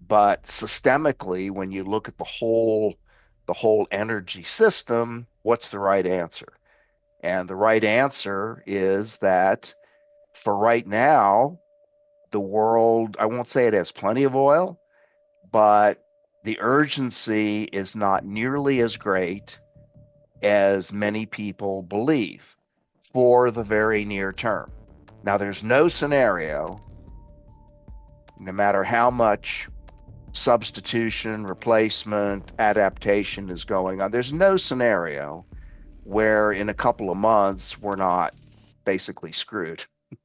But systemically, when you look at the whole energy system, what's the right answer? And the right answer is that for right now, the world, I won't say it has plenty of oil, but the urgency is not nearly as great as many people believe for the very near term. Now, there's no scenario, no matter how much substitution, replacement, adaptation is going on, there's no scenario where in a couple of months we're not basically screwed.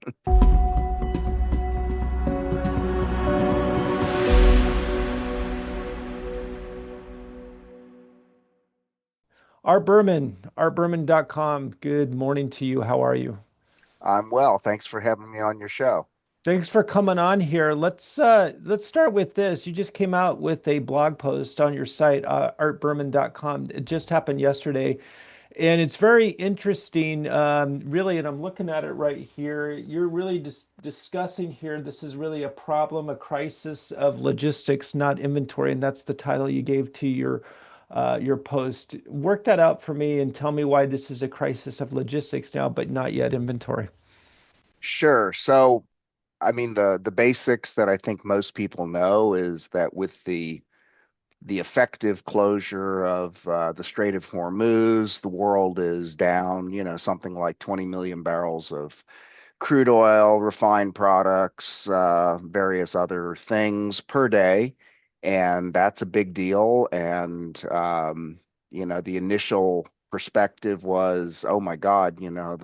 Artberman.com. Good morning to you. How are you? I'm well. Thanks for having me on your show. Thanks for coming on here. Let's start with this. You just came out with a blog post on your site, artberman.com. It just happened yesterday, and it's very interesting, really. And I'm looking at it right here. You're really just discussing here. This is really a problem, a crisis of logistics, not inventory, and that's the title you gave to your post. Work that out for me and tell me why this is a crisis of logistics now, but not yet inventory. Sure. So, I mean, the basics that I think most people know is that with the effective closure of the Strait of Hormuz, the world is down, something like 20 million barrels of crude oil, refined products, various other things per day. And that's a big deal. And, the initial perspective was, oh my God,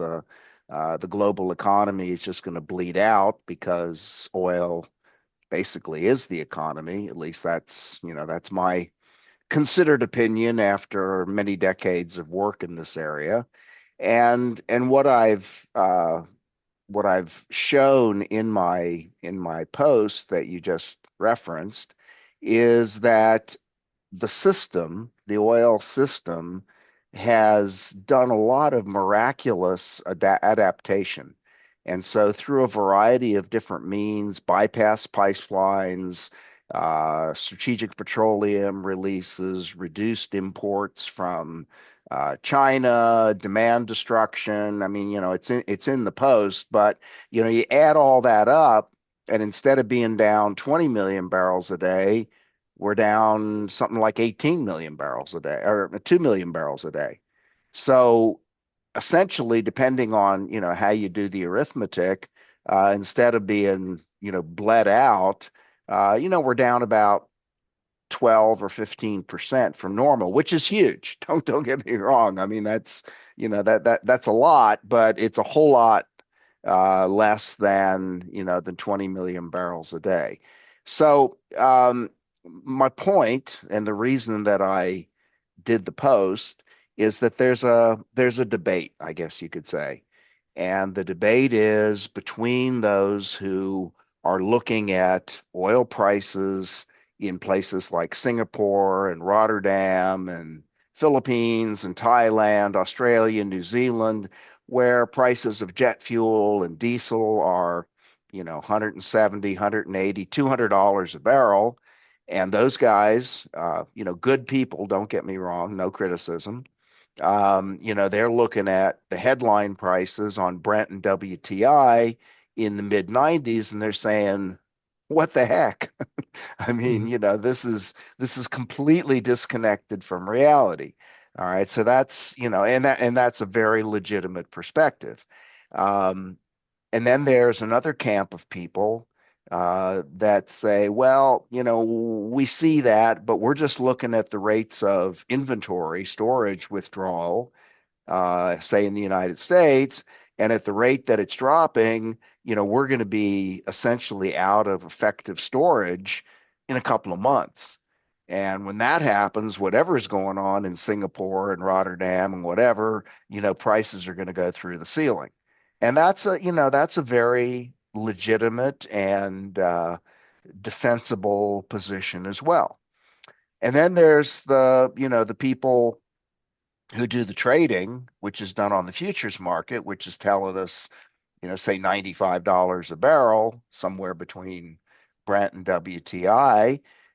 the global economy is just going to bleed out because oil basically is the economy. At least that's my considered opinion after many decades of work in this area. And what I've shown in my post that you just referenced is that the oil system, has done a lot of miraculous adaptation. And so, through a variety of different means, bypass pipelines, strategic petroleum releases, reduced imports from China, demand destruction. I mean, it's in the post, but you add all that up, and instead of being down 20 million barrels a day, we're down something like 18 million barrels a day or 2 million barrels a day. So essentially, depending on, how you do the arithmetic, instead of being, bled out, we're down about 12 or 15% from normal, which is huge. Don't get me wrong. I mean, that's a lot, but it's a whole lot less than 20 million barrels a day. So my point and the reason that I did the post is that there's a debate, I guess you could say. And the debate is between those who are looking at oil prices in places like Singapore and Rotterdam and Philippines and Thailand, Australia, New Zealand, where prices of jet fuel and diesel are, 170, 180, $200 a barrel. And those guys, good people, don't get me wrong, no criticism. They're looking at the headline prices on Brent and WTI in the mid 90s, and they're saying, what the heck? I mean, Mhm. this is completely disconnected from reality. All right. So that's, and that's a very legitimate perspective. Um, and then there's another camp of people that say, well, we see that, but we're just looking at the rates of inventory storage withdrawal, say in the United States, and at the rate that it's dropping, we're going to be essentially out of effective storage in a couple of months. And when that happens, whatever's going on in Singapore and Rotterdam and whatever, prices are going to go through the ceiling. And that's a very legitimate and defensible position as well. And then there's the people who do the trading, which is done on the futures market, which is telling us, say $95 a barrel, somewhere between Brent and WTI.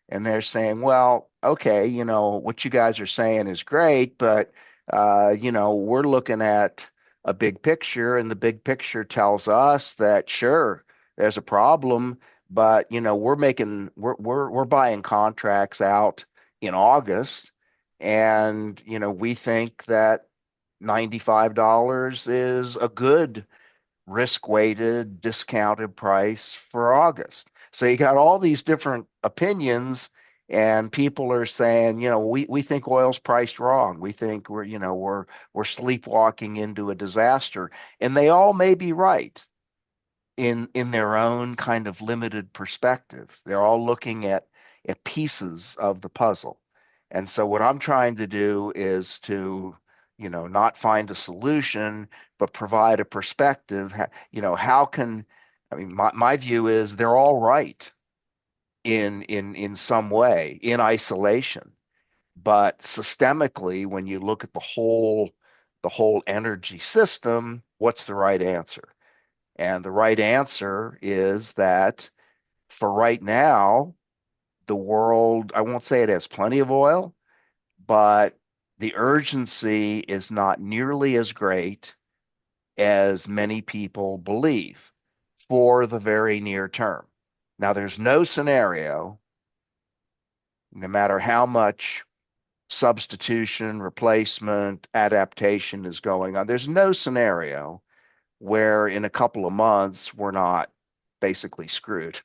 and they're saying, well, okay, what you guys are saying is great, but we're looking at a big picture, and the big picture tells us that sure, there's a problem, but we're buying contracts out in August, and we think that $95 is a good risk-weighted discounted price for August. So you got all these different opinions, and people are saying, we think oil's priced wrong. We think we're sleepwalking into a disaster, and they all may be right in their own kind of limited perspective. They're all looking at pieces of the puzzle. And so what I'm trying to do is to, not find a solution, but provide a perspective. How can, I mean, my view is they're all right in some way, in isolation. But systemically, when you look at the whole energy system, what's the right answer? And the right answer is that for right now, the world, I won't say it has plenty of oil, but the urgency is not nearly as great as many people believe for the very near term. Now, there's no scenario, no matter how much substitution, replacement, adaptation is going on, there's no scenario where in a couple of months we're not basically screwed.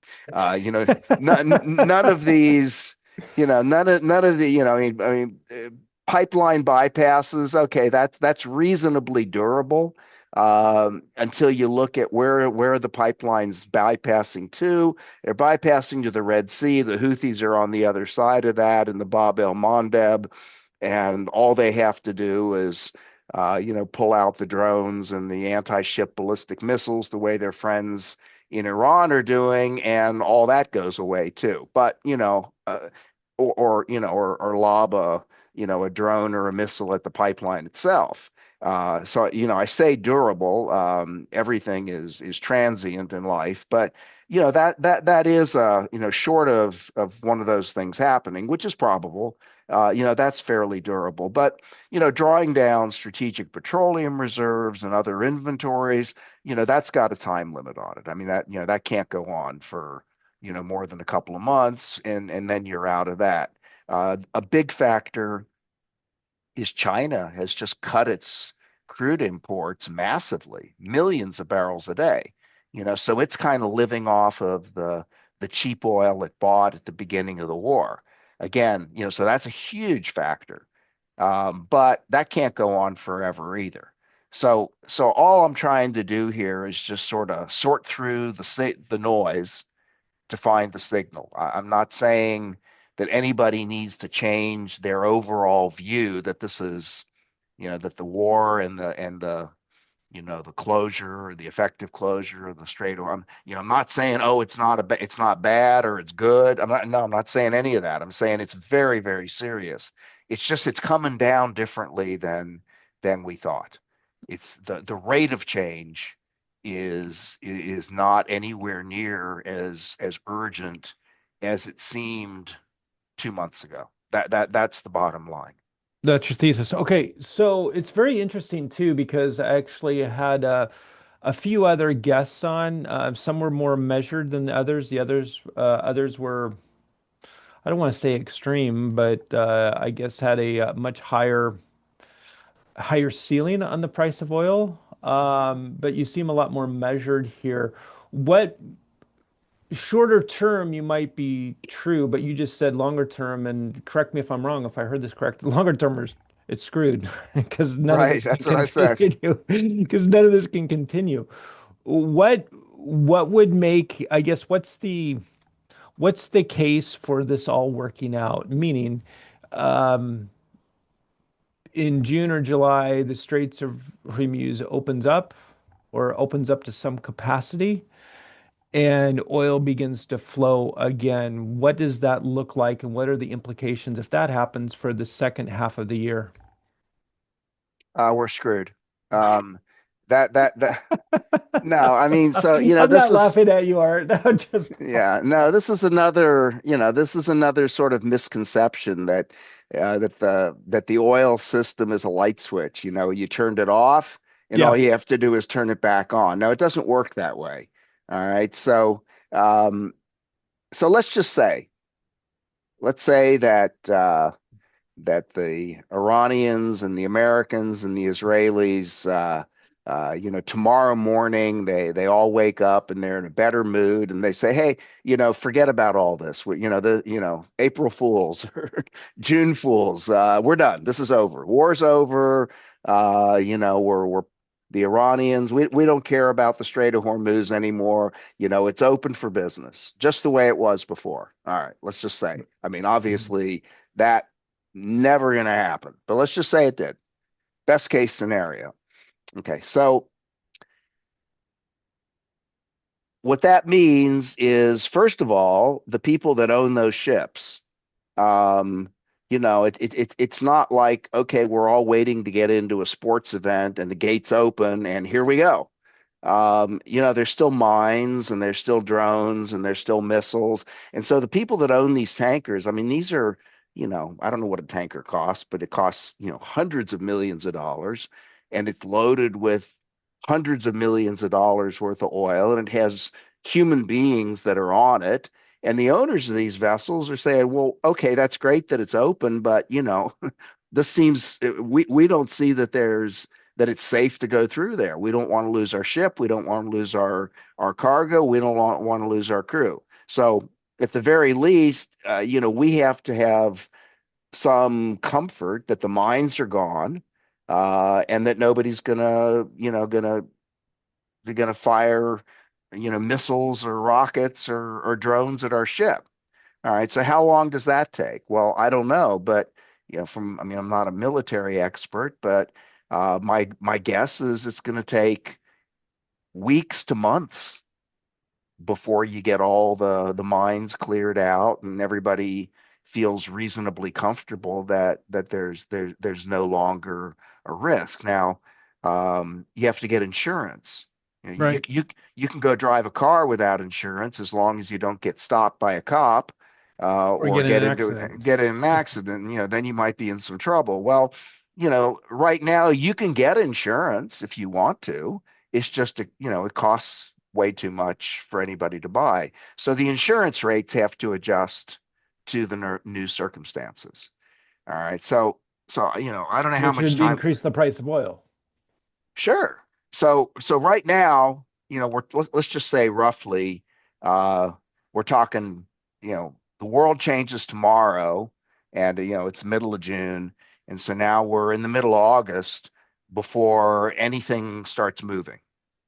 None of these, none of the, pipeline bypasses. Okay, that's reasonably durable until you look at where the pipeline's bypassing to. They're bypassing to the Red Sea. The Houthis are on the other side of that in the Bab el Mandeb, and all they have to do is pull out the drones and the anti-ship ballistic missiles the way their friends in Iran are doing, and all that goes away too. But or lob a drone or a missile at the pipeline itself. So I say durable. Everything is transient in life, but that is short of one of those things happening, which is probable. That's fairly durable. But drawing down strategic petroleum reserves and other inventories, that's got a time limit on it. I mean that can't go on for more than a couple of months, and then you're out of that. A big factor is China has just cut its crude imports massively, millions of barrels a day. So it's kind of living off of the cheap oil it bought at the beginning of the war. Again, so that's a huge factor. But that can't go on forever either. So all I'm trying to do here is just sort of sort through the noise to find the signal. I'm not saying that anybody needs to change their overall view that this is, that the war and the the closure or the effective closure of the Strait. Or I'm not saying, oh, it's not bad or it's good. I'm not saying any of that. I'm saying it's very, very serious. It's just it's coming down differently than we thought. It's the rate of change is not anywhere near as urgent as it seemed 2 months ago. That's the bottom line. That's your thesis. Okay, so it's very interesting too because I actually had a few other guests on. Some were more measured than the others. Others were, I don't want to say extreme, but I guess had a, much higher ceiling on the price of oil. But you seem a lot more measured here. What shorter term you might be true, but you just said longer term, and correct me if I'm wrong, if I heard this correct, longer termers, it's screwed because none of Right. this can That's what I said. continue because none of this can continue. What would make, I guess, what's the case for this all working out? Meaning, um, in June or July, the Straits of Hormuz opens up to some capacity and oil begins to flow again. What does that look like, and what are the implications if that happens for the second half of the year? We're screwed. Um, that no, I mean, so I'm this not is laughing at you, Art. I'm just yeah, no, this is another, this is another sort of misconception that that the oil system is a light switch. You turned it off, and all yeah. you have to do is turn it back on. No, it doesn't work that way. All right, um, so let's say that the Iranians and the Americans and the Israelis, tomorrow morning they all wake up and they're in a better mood and they say, hey, forget about all this. April Fools or June Fools, we're done. This is over. War's over. We're the Iranians. We don't care about the Strait of Hormuz anymore. It's open for business, just the way it was before. All right, let's just say. I mean, obviously that never going to happen. But let's just say it did. Best case scenario. Okay. So what that means is, first of all, the people that own those ships, um, it's not like, okay, we're all waiting to get into a sports event and the gates open and here we go. There's still mines and there's still drones and there's still missiles. And so the people that own these tankers, I mean, these are, I don't know what a tanker costs, but it costs, hundreds of millions of dollars and it's loaded with hundreds of millions of dollars worth of oil and it has human beings that are on it. And the owners of these vessels are saying, well, okay, that's great that it's open, but this seems we don't see that it's safe to go through there. We don't want to lose our ship. We don't want to lose our cargo. We don't want to lose our crew. So at the very least, we have to have some comfort that the mines are gone, and that nobody's gonna fire, missiles or rockets or drones at our ship. All right. So how long does that take? Well, I don't know, but I mean, I'm not a military expert, but my guess is it's going to take weeks to months before you get all the mines cleared out and everybody feels reasonably comfortable that there's no longer a risk. Now, you have to get insurance. Right. You can go drive a car without insurance as long as you don't get stopped by a cop, Or or get in an accident. get in an accident. Then you might be in some trouble. Well, right now you can get insurance if you want to. It's just it costs way too much for anybody to buy. So the insurance rates have to adjust to the new circumstances. All right. So I don't know how Which much would time. increase the price of oil. Sure. So right now, let's just say roughly, uh, we're talking, the world changes tomorrow, and it's middle of June, and so now we're in the middle of August before anything starts moving.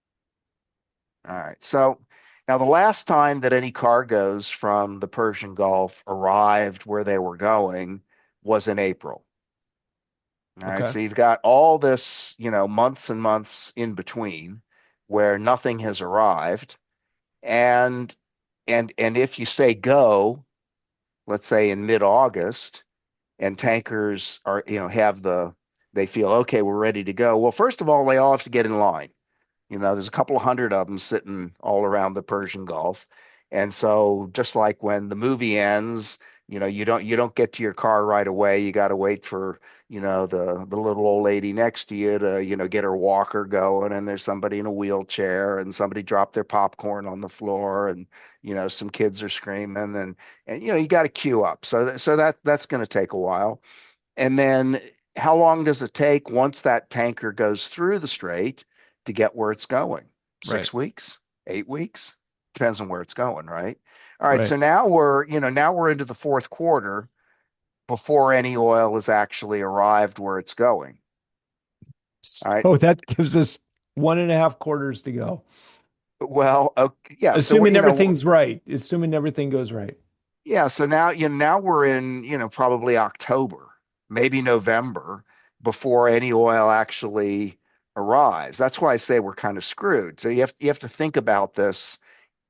All right. So now the last time that any cargoes from the Persian Gulf arrived where they were going was in April. All right. Okay. So you've got all this, months and months in between where nothing has arrived. And and if you say go, let's say in mid-August, and tankers are, they feel okay, we're ready to go. Well, first of all, they all have to get in line. There's a couple of hundred of them sitting all around the Persian Gulf. And so just like when the movie ends, you don't get to your car right away. You got to wait for, the little old lady next to you to, get her walker going, and there's somebody in a wheelchair and somebody dropped their popcorn on the floor and some kids are screaming and you got to queue up. So that's going to take a while. And then how long does it take once that tanker goes through the strait to get where it's going? Right. 6 weeks, 8 weeks? Depends on where it's going, right? All right, Right. so now we're into the fourth quarter before any oil has actually arrived where it's going. All right. So that gives us 1.5 quarters to go. Well, okay, yeah, so we're Assuming everything's right. Assuming everything goes right. yeah, so now we're in, probably October, maybe November before any oil actually arrives. That's why I say we're kind of screwed. So you have to think about this,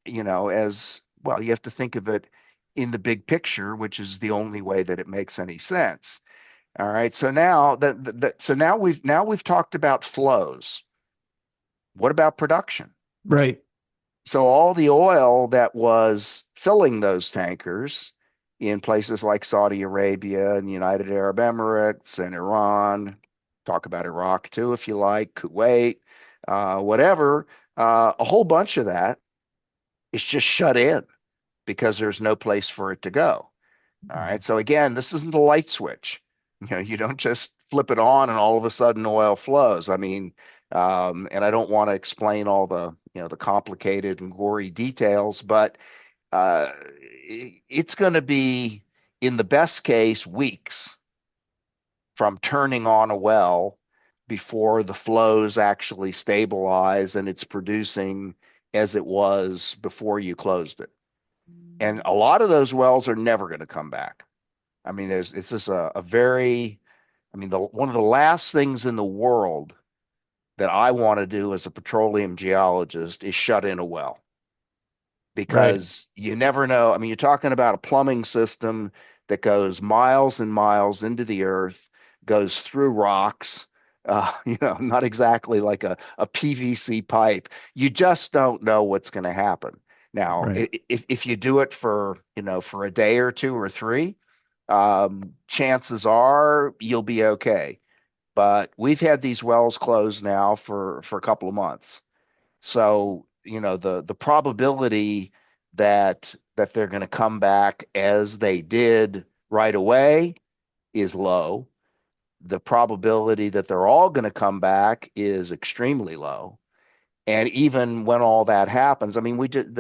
as well, you have to think of it in the big picture, which is the only way that it makes any sense. All right. So now we've talked about flows. What about production? Right. So all the oil that was filling those tankers in places like Saudi Arabia and the United Arab Emirates and Iran, talk about Iraq too, if you like, Kuwait, whatever, a whole bunch of that is just shut in because there's no place for it to go. All right. So again, this isn't a light switch. You don't just flip it on and all of a sudden oil flows. I mean, and I don't want to explain all the, the complicated and gory details, but uh, it's going to be, in the best case, weeks from turning on a well before the flows actually stabilize and it's producing as it was before you closed it. And a lot of those wells are never going to come back. I mean, it's just a very, I mean, one of the last things in the world that I want to do as a petroleum geologist is shut in a well Right. because you never know. I mean, you're talking about a plumbing system that goes miles and miles into the earth, goes through rocks. Not exactly like a PVC pipe. You just don't know what's going to happen. Now, Right. if you do it for, for a day or two or three, chances are you'll be okay. But we've had these wells closed now for a couple of months. So, the probability that they're going to come back as they did right away is low. The probability that they're all going to come back is extremely low. And even when all that happens, I mean, we did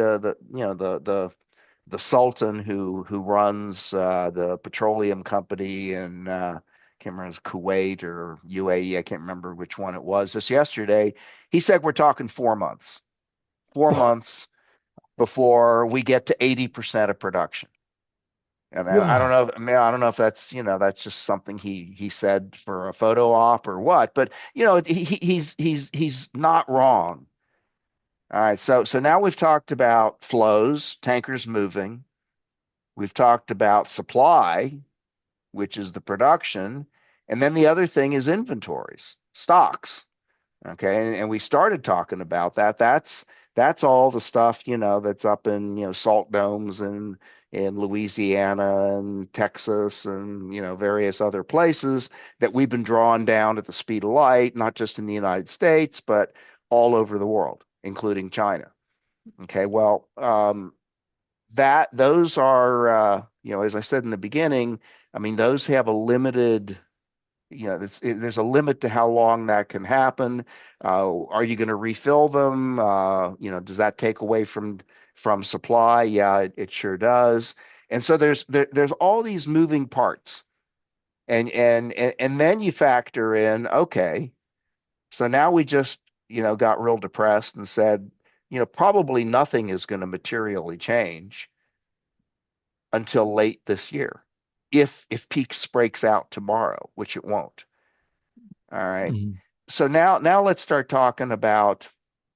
the Sultan who runs the petroleum company in can't remember if it was Kuwait or UAE. I can't remember which one it was. Just yesterday, he said we're talking 4 months, 4 months before we get to 80% of production. And I don't Wow. know. I mean, I don't know if that's that's just something he said for a photo op or what. But he's not wrong. All right. So now we've talked about flows, tankers moving. We've talked about supply, which is the production. And then the other thing is inventories, stocks. Okay. And we started talking about that. That's all the stuff, that's up in, salt domes and in Louisiana and Texas and, various other places that we've been drawing down at the speed of light, not just in the United States, but all over the world, including China. Okay. Well, that those are as I said in the beginning, I mean those have a limited, there's a limit to how long that can happen. Are you going to refill them? Does that take away from supply? Yeah, it sure does. And so there's all these moving parts, and then you factor in, okay, so now we just got real depressed and said, probably nothing is going to materially change until late this year, if peaks breaks out tomorrow, which it won't. All right. Mhm. So now let's start talking about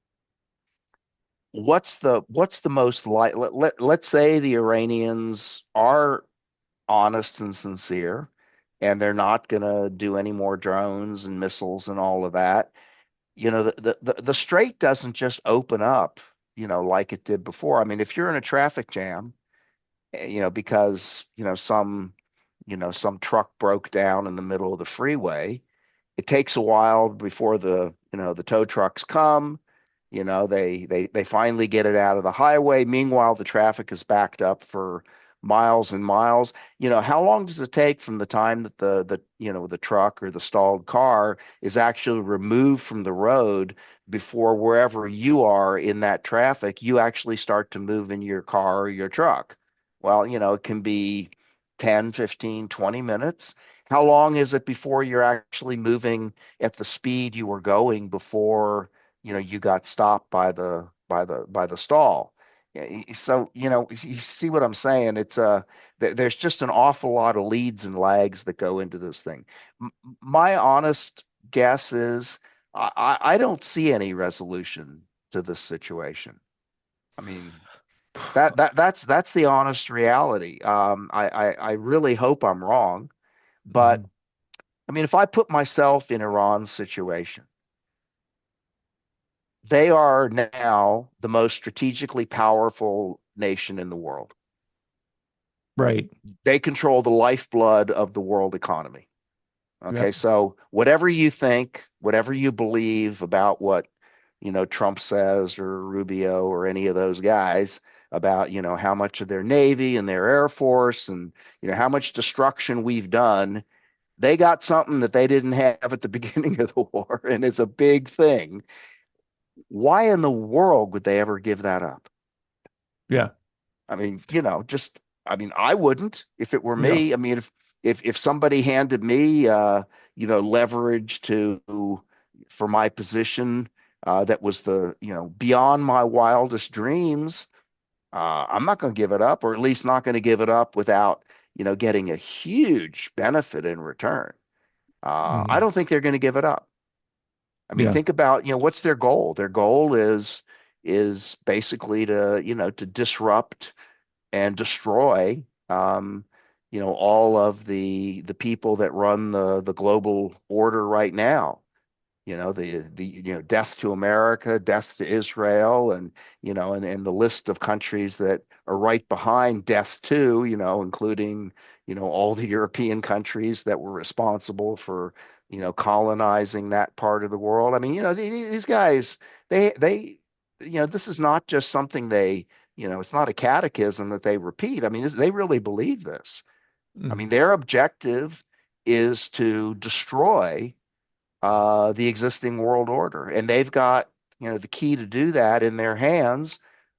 what's the most like let's say the Iranians are honest and sincere and they're not going to do any more drones and missiles and all of that. The strait doesn't just open up, like it did before. I mean, if you're in a traffic jam, because, some truck broke down in the middle of the freeway, it takes a while before the tow trucks come. They finally get it out of the highway. Meanwhile, the traffic is backed up for miles and miles. How long does it take from the time that the truck or the stalled car is actually removed from the road before wherever you are in that traffic, you actually start to move in your car or your truck? Well, it can be 10, 15, 20 minutes. How long is it before you're actually moving at the speed you were going before, you got stopped by the stall? So, you see what I'm saying? There's just an awful lot of leads and lags that go into this thing. My honest guess is I don't see any resolution to this situation. I mean, that's the honest reality. I really hope I'm wrong, but Mhm. I mean, if I put myself in Iran's situation, they are now the most strategically powerful nation in the world. Right. They control the lifeblood of the world economy. Okay, Yep. so whatever you think, whatever you believe about what, Trump says or Rubio or any of those guys about, how much of their Navy and their Air Force and, how much destruction we've done, they got something that they didn't have at the beginning of the war, and it's a big thing. Why in the world would they ever give that up? Yeah. I mean, I mean, I wouldn't if it were Yeah. me. I mean, if somebody handed me, leverage for my position, that was beyond my wildest dreams, I'm not going to give it up, or at least not going to give it up without, getting a huge benefit in return. I Mhm. don't think they're going to give it up. I mean, Yeah. think about, what's their goal? Their goal is basically to disrupt and destroy, all of the people that run the global order right now. Death to America, death to Israel, and the list of countries that are right behind death to, including, all the European countries that were responsible for, colonizing that part of the world. I mean, these guys, they, this is not just something they, it's not a catechism that they repeat. I mean, they really believe this. I mean, Mhm. their objective is to destroy, the existing world order, and they've got, the key to do that in their hands.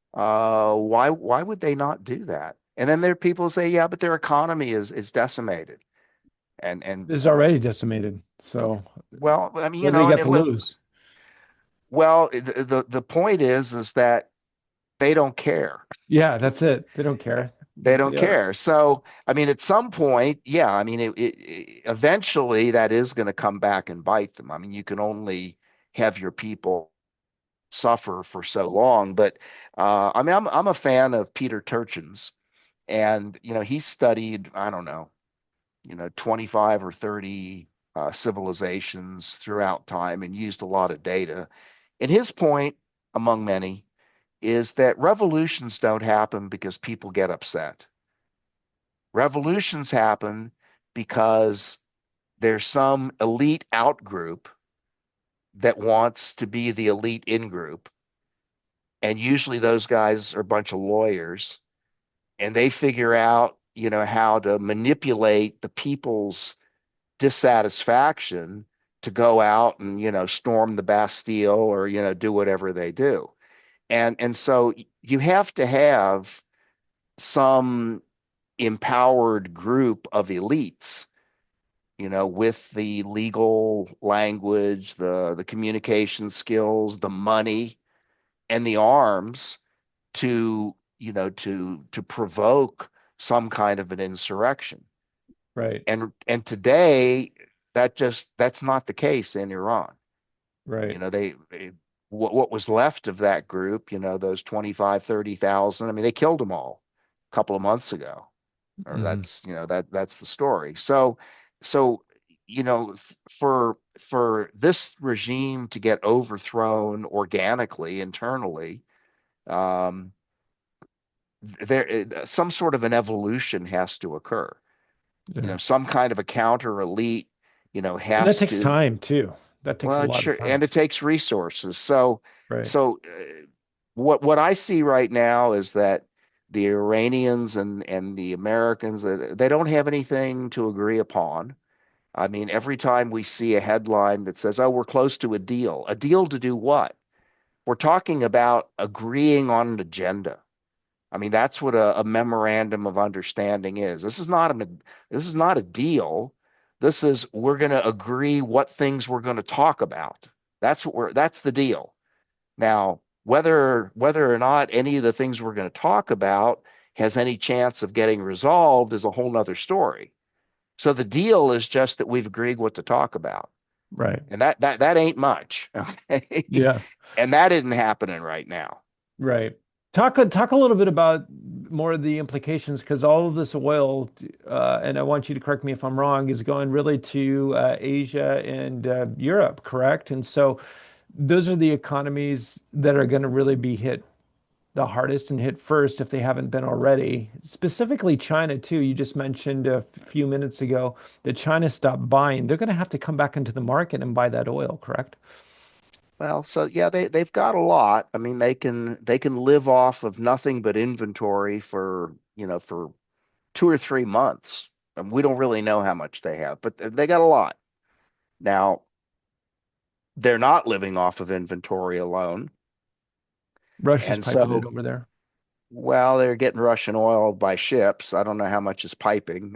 Why would they not do that? And then there are people who say, yeah, but their economy is decimated, and This is already decimated. So well, I mean, what do they got to lose? well, the point is that they don't care. Yeah, that's it. They don't care. They don't Yeah. care. So, I mean, at some point, yeah, I mean, eventually that is going to come back and bite them. I mean, you can only have your people suffer for so long. But I mean, I'm a fan of Peter Turchin's, and he studied, I don't know, 25 or 30 civilizations throughout time and used a lot of data. And his point, among many, is that revolutions don't happen because people get upset. Revolutions happen because there's some elite out group that wants to be the elite in group. And usually those guys are a bunch of lawyers, and they figure out, how to manipulate the people's dissatisfaction to go out and, storm the Bastille or, do whatever they do. And so you have to have some empowered group of elites, with the legal language, the communication skills, the money, and the arms to, to provoke some kind of an insurrection. Right. And today that's not the case in Iran. Right. What was left of that group, those 25, 30,000, I mean, they killed them all a couple of months ago. Or Hmm. that's the story. So for this regime to get overthrown organically internally, um, there some sort of an evolution has to occur. Yeah. Some kind of a counter elite, And that has takes to, time too. That takes a well, lot of sure, and time. it takes resources. So, Right. so what I see right now is that the Iranians and the Americans, they don't have anything to agree upon. I mean, every time we see a headline that says, "Oh, we're close to a deal to do what?" We're talking about agreeing on an agenda. I mean, that's what a memorandum of understanding is. This is not a deal. This is, we're going to agree what things we're going to talk about. That's the deal. Now, whether or not any of the things we're going to talk about has any chance of getting resolved is a whole nother story. So the deal is just that we've agreed what to talk about. Right. And that ain't much. Okay. Yeah. And that isn't happening right now. Right. Talk a little bit about more of the implications because all of this oil, and I want you to correct me if I'm wrong, is going really to Asia and Europe, correct? And so those are the economies that are going to really be hit the hardest and hit first if they haven't been already. Specifically China too. You just mentioned a few minutes ago that China stopped buying. They're going to have to come back into the market and buy that oil, correct? Well, so yeah, they've got a lot. I mean, they can live off of nothing but inventory for, for 2 or 3 months. And we don't really know how much they have, but they got a lot. Now, they're not living off of inventory alone. Russia's And piping it so, over there. well, they're getting Russian oil by ships. I don't know how much is piping.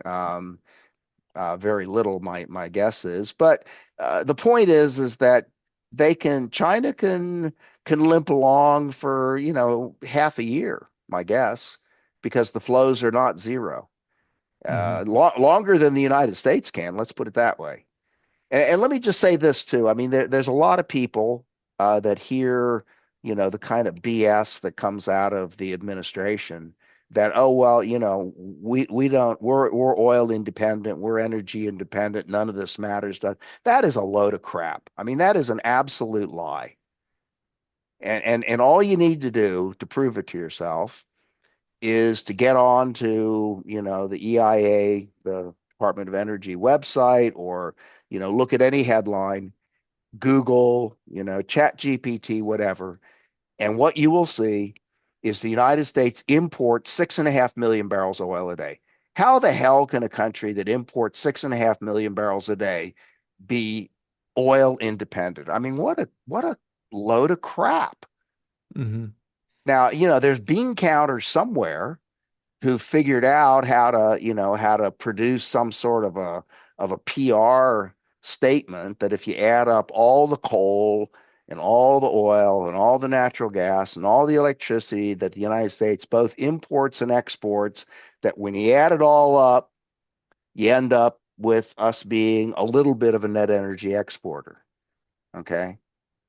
Very little, my guess is. But the point is that China can limp along for, half a year, my guess, because the flows are not zero. Hmm. Longer than the United States can, let's put it that way. And let me just say this too. I mean, there's a lot of people that hear, the kind of BS that comes out of the administration that, oh, well, we don't, we're oil independent, we're energy independent, none of this matters. That is a load of crap. I mean, that is an absolute lie. And all you need to do to prove it to yourself is to get on to, the EIA, the Department of Energy website, or, look at any headline, Google, Chat GPT, whatever. And what you will see is the United States imports 6.5 million barrels of oil a day. How the hell can a country that imports 6.5 million barrels a day be oil independent? I mean, what a load of crap. Hmm. Now, there's bean counters somewhere who figured out how to produce some sort of a PR statement that if you add up all the coal and all the oil and all the natural gas and all the electricity that the United States both imports and exports, that when you add it all up, you end up with us being a little bit of a net energy exporter. Okay.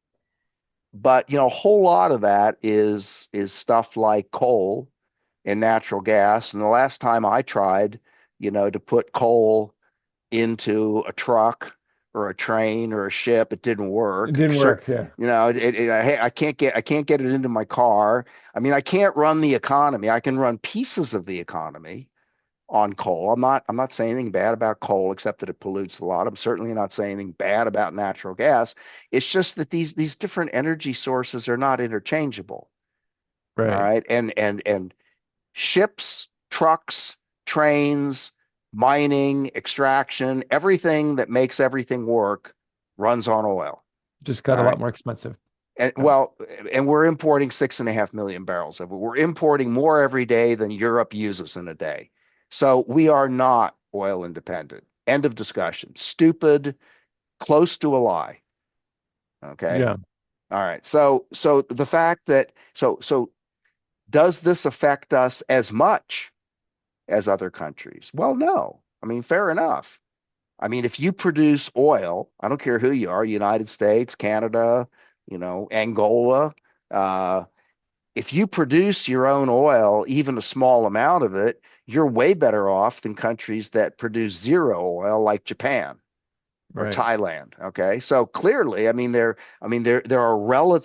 But a whole lot of that is stuff like coal and natural gas. And the last time I tried, to put coal into a truck or a train or a ship, it didn't It work. didn't Sure, work. Yeah. I can't get it into my car. I mean, I can't run the economy. I can run pieces of the economy on coal. I'm not saying anything bad about coal except that it pollutes a lot. I'm certainly not saying anything bad about natural gas. It's just that these different energy sources are not interchangeable. All Right. right. And ships, trucks, trains, mining, extraction, everything that makes everything work runs on oil. Just All got a lot right. more expensive. And Yeah. well, and we're importing 6.5 million barrels of it. We're importing more every day than Europe uses in a day. So we are not oil independent. End of discussion. Stupid, close to a lie. Okay. Yeah. All right. So the fact that so does this affect us as much as other countries? Well, no. I mean, fair enough. I mean, if you produce oil, I don't care who you are, United States, Canada, Angola, uh, if you produce your own oil, even a small amount of it, you're way better off than countries that produce zero oil like Japan or Right. Thailand. Okay. So clearly, I mean, there are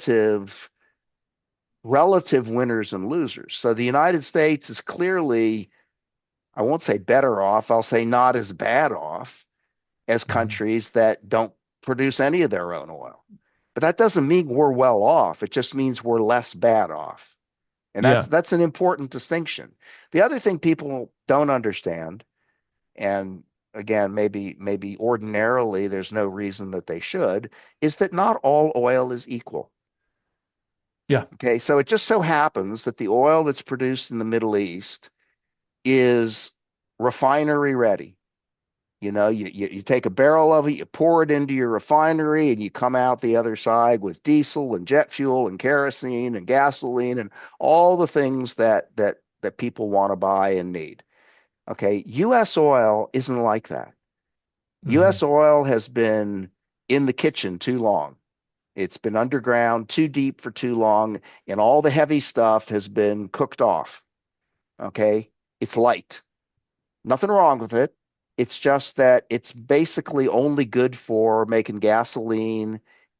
relative winners and losers. So the United States is clearly, I won't say better off, I'll say not as bad off as Hmm. countries that don't produce any of their own oil. But that doesn't mean we're well off. It just means we're less bad off. And that's Yeah. that's an important distinction. The other thing people don't understand, and again, maybe ordinarily there's no reason that they should, is that not all oil is equal. Yeah. Okay, so it just so happens that the oil that's produced in the Middle East is refinery ready. You take a barrel of it, you pour it into your refinery, and you come out the other side with diesel and jet fuel and kerosene and gasoline and all the things that people want to buy and need. Okay, U.S. oil isn't like that. Hmm. U.S. oil has been in the kitchen too long. It's been underground too deep for too long, and all the heavy stuff has been cooked off. Okay, it's light. Nothing wrong with it. It's just that it's basically only good for making gasoline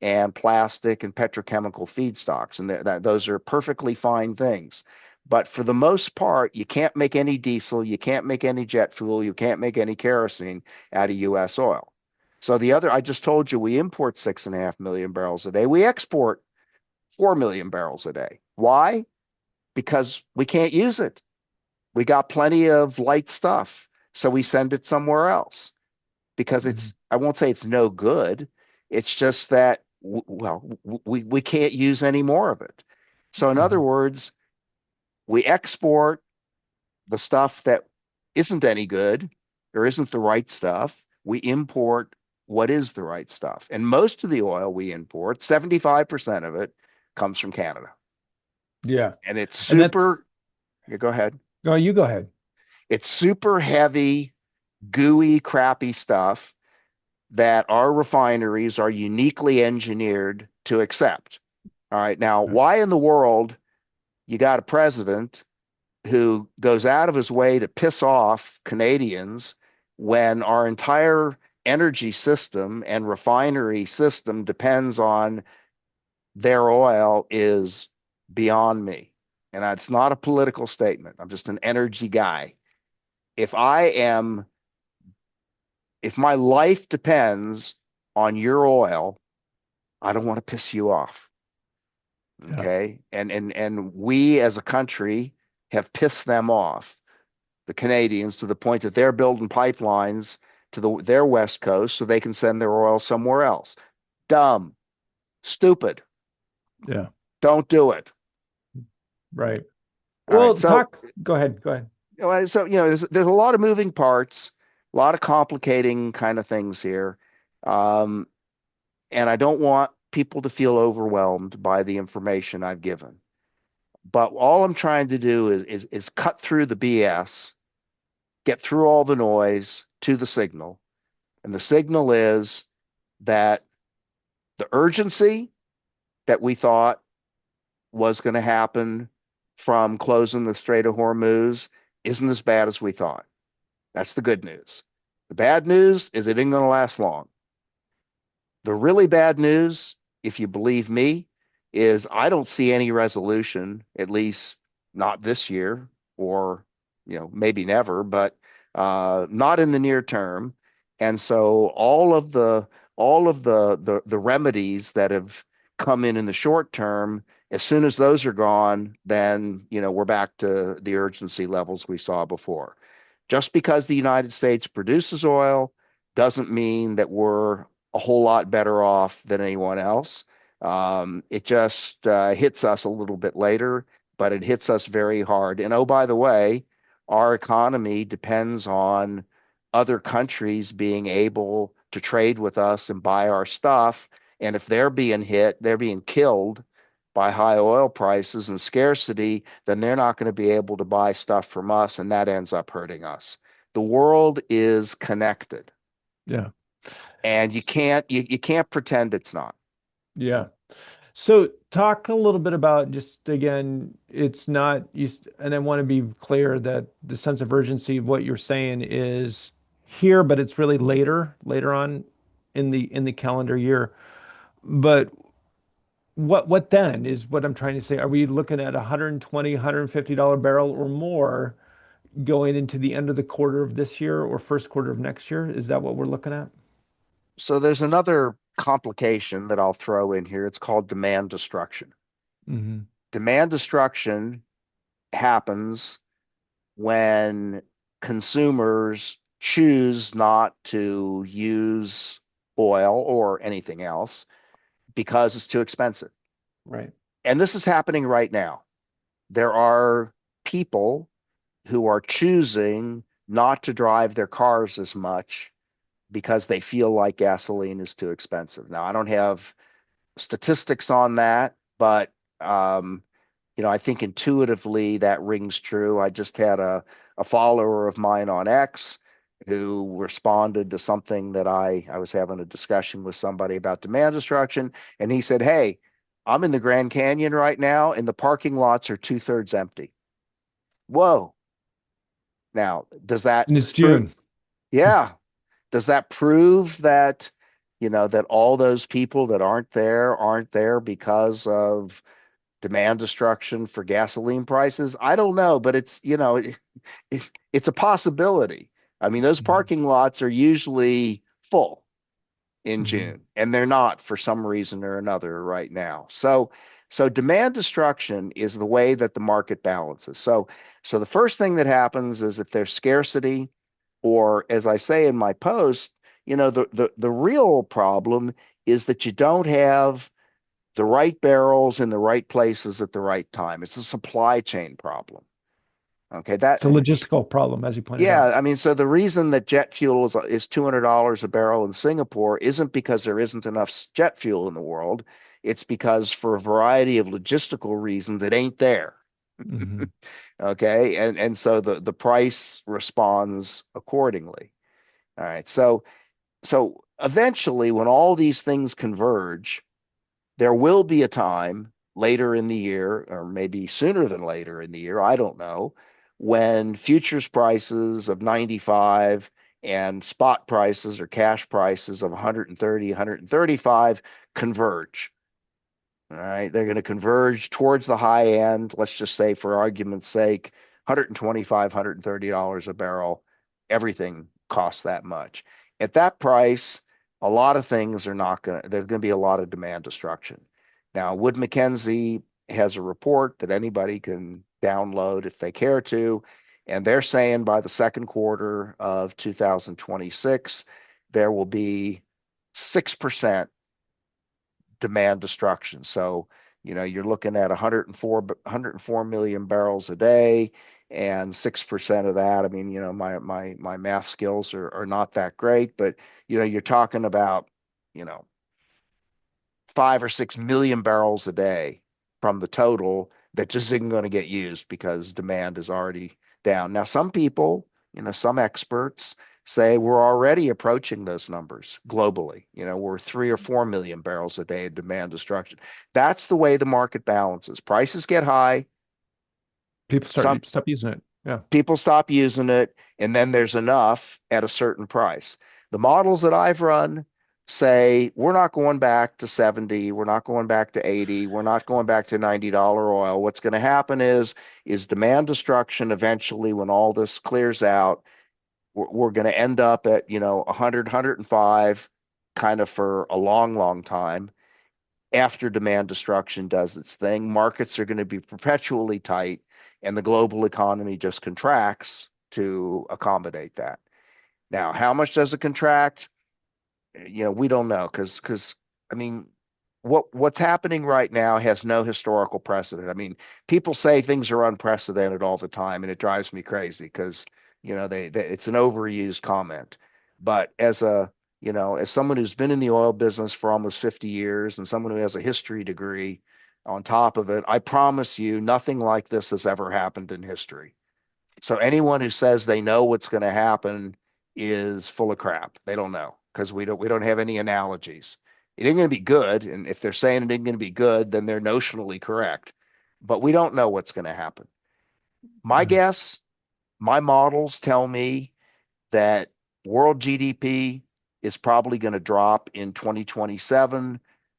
and plastic and petrochemical feedstocks, and those are perfectly fine things. But for the most part, you can't make any diesel, you can't make any jet fuel, you can't make any kerosene out of U.S. oil. So I just told you we import 6.5 million barrels a day. We export 4 million barrels a day. Why? Because we can't use it. We got plenty of light stuff, so we send it somewhere else because Mhm. I won't say it's no good. It's just that, well, we can't use any more of it. So, in other Mhm. words, we export the stuff that isn't any good or isn't the right stuff. We import what is the right stuff. And most of the oil we import, 75% of it, comes from Canada. Yeah. And it's And that's, super, yeah, go ahead. oh, you go ahead. It's super heavy, gooey, crappy stuff that our refineries are uniquely engineered to accept. All right. Now, Right. why in the world you got a president who goes out of his way to piss off Canadians when our entire energy system and refinery system depends on their oil is beyond me. And it's not a political statement. I'm just an energy guy. If I am, if my life depends on your oil, I don't want to piss you off. Yeah. Okay. And we as a country have pissed them off, the Canadians, to the point that they're building pipelines to their west coast so they can send their oil somewhere else. Dumb, stupid. Yeah. Don't do it. Right. All right. Well, go ahead. Go ahead. There's a lot of moving parts, a lot of complicating kind of things here. Um, and I don't want people to feel overwhelmed by the information I've given. But all I'm trying to do is cut through the BS, get through all the noise to the signal. And the signal is that the urgency that we thought was going to happen from closing the Strait of Hormuz isn't as bad as we thought. That's the good news. The bad news is it ain't going to last long. The really bad news, if you believe me, is I don't see any resolution, at least not this year or, maybe never, but not in the near term. And so all of the remedies that have come in the short term, as soon as those are gone, then, we're back to the urgency levels we saw before. Just because the United States produces oil doesn't mean that we're a whole lot better off than anyone else. It just hits us a little bit later, but it hits us very hard. And oh, by the way, our economy depends on other countries being able to trade with us and buy our stuff. And if they're being hit, they're being killed by high oil prices and scarcity, then they're not going to be able to buy stuff from us, and that ends up hurting us. The world is connected, Yeah. and you can't pretend it's not. Yeah. So talk a little bit about just again, it's not you, and I want to be clear that the sense of urgency of what you're saying is here, but it's really later on in the calendar year. But what then is what I'm trying to say. Are we looking at 120, $150 barrel or more going into the end of the quarter of this year or first quarter of next year? Is that what we're looking at? So there's another complication that I'll throw in here. It's called demand destruction. Hmm. Demand destruction happens when consumers choose not to use oil or anything else because it's too expensive. Right. And this is happening right now. There are people who are choosing not to drive their cars as much because they feel like gasoline is too expensive. Now, I don't have statistics on that, but um, I think intuitively that rings true. I just had a follower of mine on X who responded to something that I was having a discussion with somebody about demand destruction, and he said, "Hey, I'm in the Grand Canyon right now, and the parking lots are two-thirds empty." Whoa! Now, does that And it's prove? June. Yeah, does that prove that? that all those people that aren't there because of demand destruction for gasoline prices? I don't know, but it's a possibility. I mean, those Mhm. parking lots are usually full in Mhm. June, and they're not for some reason or another right now. So demand destruction is the way that the market balances. So the first thing that happens is if there's scarcity, or as I say in my post, the real problem is that you don't have the right barrels in the right places at the right time. It's a supply chain problem. Okay, It's a logistical problem, as you pointed yeah, out. I mean, so the reason that jet fuel is $200 a barrel in Singapore isn't because there isn't enough jet fuel in the world. It's because for a variety of logistical reasons, it ain't there. Hmm. Okay, and so the price responds accordingly. All right, so eventually, when all these things converge, there will be a time later in the year, or maybe sooner than later in the year, I don't know, when futures prices of 95 and spot prices or cash prices of 130, 135 converge. All right, they're going to converge towards the high end. Let's just say, for argument's sake, 125, $130 a barrel. Everything costs that much. At that price, a lot of things are not going to, there's going to be a lot of demand destruction. Now, Wood Mackenzie has a report that anybody can download if they care to, and they're saying by the second quarter of 2026, there will be 6% demand destruction. So, you're looking at 104 million barrels a day, and 6% of that. I mean, my math skills are not that great, but you're talking about, you know, 5 or 6 million barrels a day from the total that just isn't going to get used because demand is already down. Now, some people, some experts say we're already approaching those numbers globally. We're 3 or 4 million barrels a day of demand destruction. That's the way the market balances. Prices get high, People some stop using it. Yeah. people stop using it, and then there's enough at a certain price. The models that I've run say we're not going back to 70, we're not going back to 80, we're not going back to $90 oil. What's going to happen is demand destruction eventually when all this clears out. We're going to end up at, 100, 105 kind of for a long, long time after demand destruction does its thing. Markets are going to be perpetually tight, and the global economy just contracts to accommodate that. Now, how much does it contract? We don't know because I mean, what's happening right now has no historical precedent. I mean, people say things are unprecedented all the time, and it drives me crazy because they it's an overused comment. But as someone who's been in the oil business for almost 50 years and someone who has a history degree on top of it, I promise you nothing like this has ever happened in history. So anyone who says they know what's going to happen is full of crap. They don't know because we don't have any analogies. It ain't going to be good, and if they're saying it ain't going to be good, then they're notionally correct. But we don't know what's going to happen. My Mm. guess, my models tell me that world GDP is probably going to drop in 2027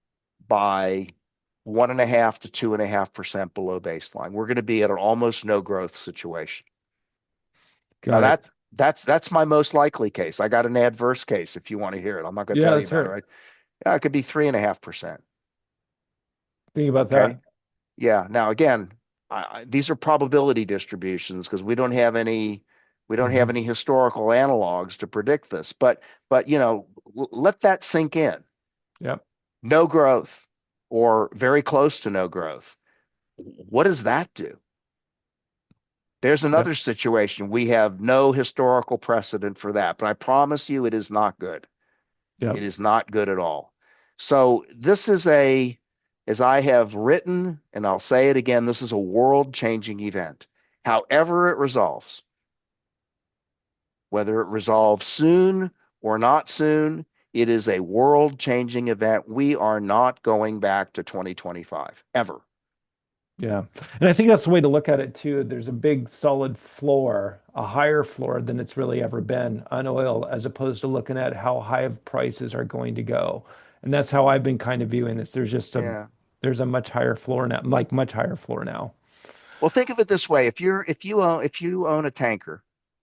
by 1.5 to 2.5% below baseline. We're going to be at an almost no growth situation. Now Got it. that's my most likely case. I got an adverse case if you want to hear it. I'm not going to Yeah, tell you let's hear about it, it. right? Yeah, it could be 3.5%. Think about Okay. that. Yeah. Now again, these are probability distributions because we don't have Hmm. any historical analogs to predict this. But let that sink in. Yep. No growth or very close to no growth. What does that do? There's Yep. another situation. We have no historical precedent for that, but I promise you it is not good. It Yep. is not good at all. So this is as I have written, and I'll say it again, this is a world-changing event. However it resolves, whether it resolves soon or not soon, it is a world-changing event. We are not going back to 2025 ever. Yeah. And I think that's the way to look at it too. There's a big solid floor, a higher floor than it's really ever been on oil, as opposed to looking at how high of prices are going to go. And that's how I've been kind of viewing this. Yeah. There's a much higher floor now, like much higher floor now. Well, think of it this way. If you own a tanker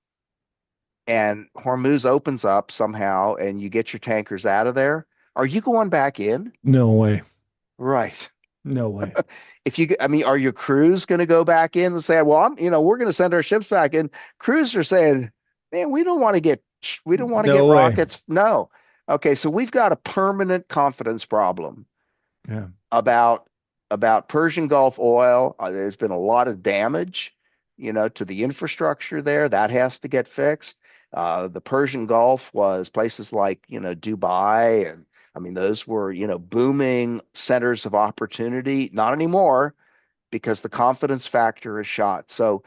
and Hormuz opens up somehow and you get your tankers out of there, are you going back in? No way. Right. No way. I mean, are your crews going to go back in and say, well, we're going to send our ships back in? Crews are saying, man, we don't want to get No way. rockets. No. Okay. So we've got a permanent confidence problem Yeah. about Persian Gulf oil. There's been a lot of damage, to the infrastructure there. That has to get fixed. The Persian Gulf was places like, Dubai, and I mean those were, booming centers of opportunity. Not anymore because the confidence factor is shot. So,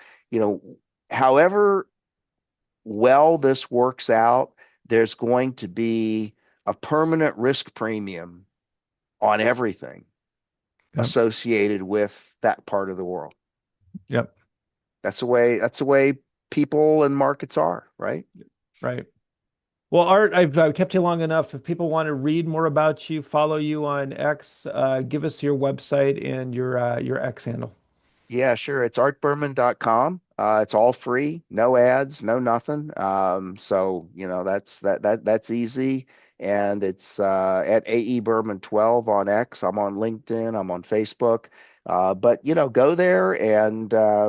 however well this works out, there's going to be a permanent risk premium on everything Yep. associated with that part of the world. Yep. That's the way people and markets are, right? Right. Well, Art, I've kept you long enough. If people want to read more about you, follow you on X, give us your website and your X handle. Yeah, sure. It's artberman.com. It's all free, no ads, no nothing. So, that's easy. And it's at AE Berman 12 on X. I'm on LinkedIn, I'm on Facebook. But go there and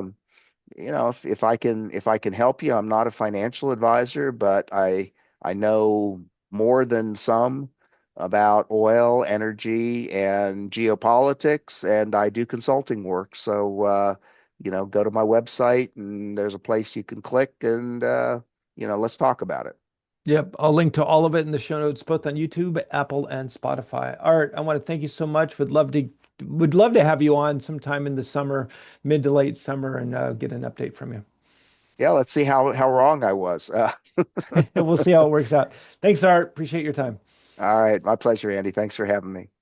if I can help you. I'm not a financial advisor, but I know more than some about oil, energy, and geopolitics, and I do consulting work. So go to my website, and there's a place you can click, and let's talk about it. Yep, I'll link to all of it in the show notes, both on YouTube, Apple, and Spotify. Art, I want to thank you so much. Would love to have you on sometime in the summer, mid to late summer, and get an update from you. Yeah, let's see how wrong I was. We'll see how it works out. Thanks, Art. Appreciate your time. All right, my pleasure, Andy. Thanks for having me.